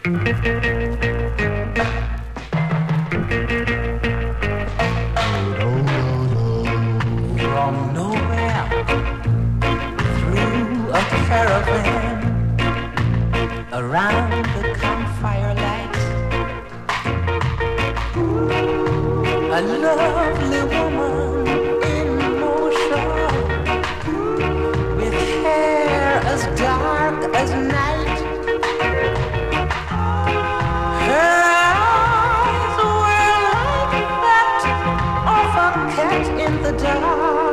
From nowhere through a caravan around the campfire light, a lovely woman in motion with hair as dark as night. Her eyes were like that of a cat in the dark.